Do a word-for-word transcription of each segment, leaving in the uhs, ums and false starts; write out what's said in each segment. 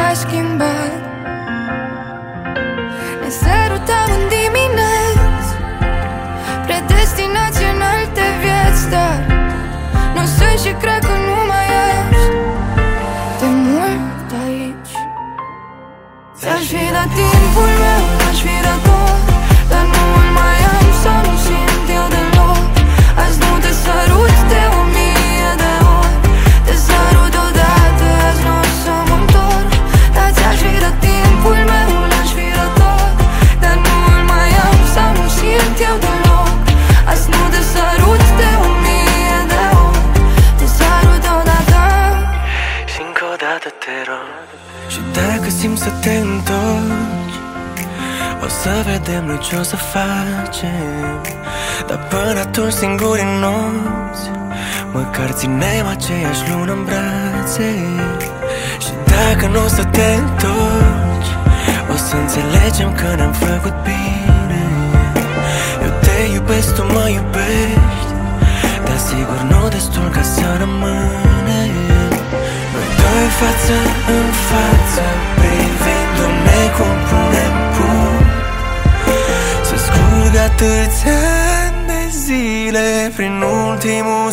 s-a schimbat. Ne sărutăm în dimineți, predestinați în alte vieți, dar nu sunt și cred că nu mai ești de mult aici. Ți-aș fi dat timpul meu, aș fi dat tot, dar nu îl mai am sau nu simt eu deloc. Azi nu te sărut de o mie de ori, te sărut odată, azi nu o să mă întorc. Dar ți-aș fi dat timpul meu, l-aș fi dat tot, dar nu îl mai am sau nu simt eu deloc. Azi nu te sărut de o mie de ori, te sărut odată și încă o dată te rog. Și dacă simți să te întorci, o să vedem noi ce o să facem. Dar până atunci singuri în nopți, măcar ținem aceeași lună în brațe. Și dacă nu o să te întorci, o să înțelegem că ne-am făcut bine. Eu te iubesc, tu mă iubești, dar sigur nu destul ca să rămânem. Noi doi față în față, privindu-ne cum punem pur, să scurg atâția ani de zile prin ultimul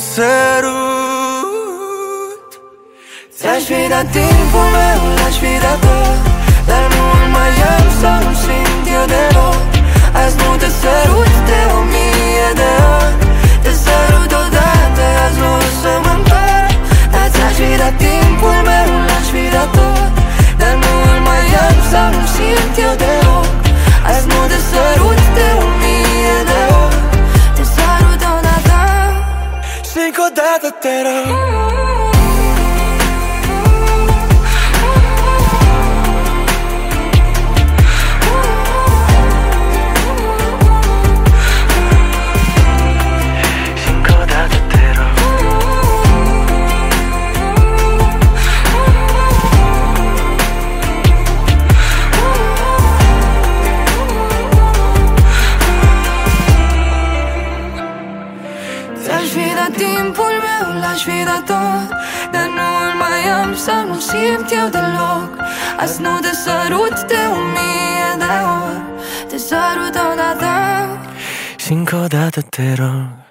sărut. Ți-aș fi dat timpul meu, l-aș fi dat tot, dar nu îl mai am sau nu simt eu deloc. Azi nu te sărut de o mie de ori, te sărut odată, azi nu o să mă întorc. Dar ți-aș fi dat timpul meu, l-aș fi dat tot, dar nu îl mai am sau nu simt eu deloc. Azi nu te sărut de o mie de ori, te sărut odată și încă o dată te rog. Ți-aș fi dat timpul meu, l-aș fi dat tot, dar nu îl mai am sau nu simt eu deloc. Azi nu te sărut de o mie de ori, te sărut odată și încă o dată te rog.